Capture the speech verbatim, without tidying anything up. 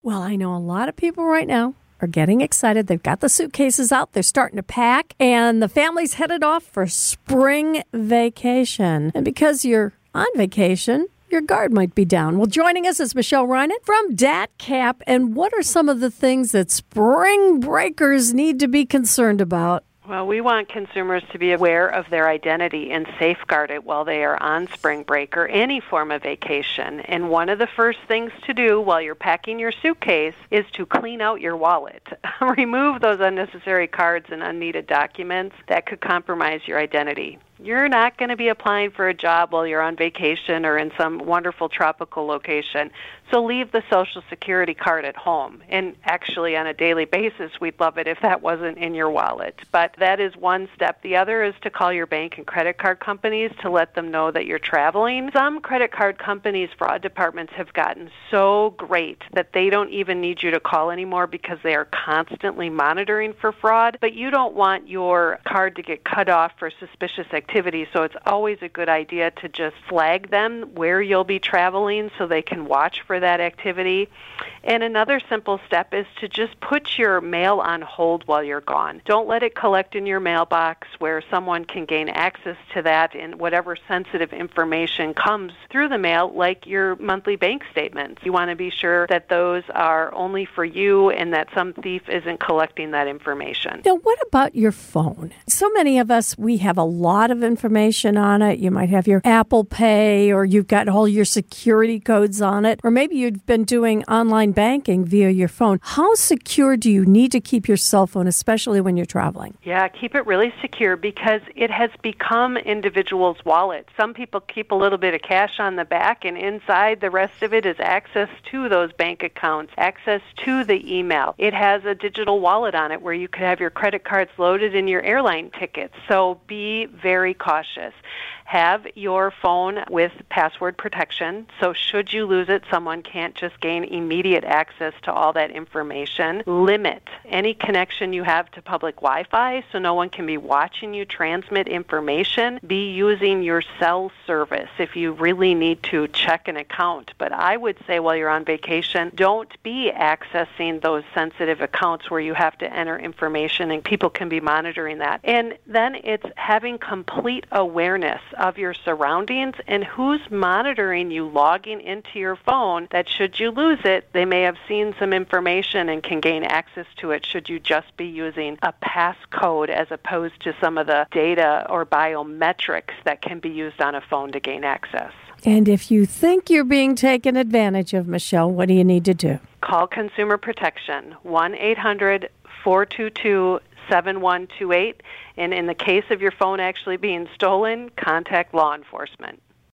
Well, I know a lot of people right now are getting excited. They've got the suitcases out. They're starting to pack, and the family's headed off for spring vacation. And because you're on vacation, your guard might be down. Well, joining us is Michelle Reinert from D A T C A P. And what are some of the things that spring breakers need to be concerned about? Well, we want consumers to be aware of their identity and safeguard it while they are on spring break or any form of vacation. And one of the first things to do while you're packing your suitcase is to clean out your wallet. Remove those unnecessary cards and unneeded documents that could compromise your identity. You're not going to be applying for a job while you're on vacation or in some wonderful tropical location. So leave the Social Security card at home. And actually, on a daily basis, we'd love it if that wasn't in your wallet. But that is one step. The other is to call your bank and credit card companies to let them know that you're traveling. Some credit card companies' fraud departments have gotten so great that they don't even need you to call anymore because they are constantly monitoring for fraud. But you don't want your card to get cut off for suspicious activity, so it's always a good idea to just flag them where you'll be traveling so they can watch for that activity. And another simple step is to just put your mail on hold while you're gone. Don't let it collect in your mailbox where someone can gain access to that and whatever sensitive information comes through the mail, like your monthly bank statements. You want to be sure that those are only for you and that some thief isn't collecting that information. Now, what about your phone? So many of us, we have a lot of information on it. You might have your Apple Pay, or you've got all your security codes on it, or maybe you've been doing online banking via your phone. How secure do you need to keep your cell phone, especially when you're traveling? Yeah, keep it really secure because it has become individuals' wallets. Some people keep a little bit of cash on the back, and inside the rest of it is access to those bank accounts, access to the email. It has a digital wallet on it where you could have your credit cards loaded in your airline tickets. So be very cautious. Have your phone with password protection, so should you lose it, someone can't just gain immediate access to all that information. Limit any connection you have to public Wi-Fi so no one can be watching you transmit information. Be using your cell service if you really need to check an account. But I would say while you're on vacation, don't be accessing those sensitive accounts where you have to enter information and people can be monitoring that. And then it's having complete awareness of your surroundings and who's monitoring you logging into your phone, that should you lose it, they may have seen some information and can gain access to it should you just be using a passcode as opposed to some of the data or biometrics that can be used on a phone to gain access. And if you think you're being taken advantage of, Michelle, what do you need to do? Call Consumer Protection, one eight hundred four two two seven one two eight. And in the case of your phone actually being stolen, contact law enforcement.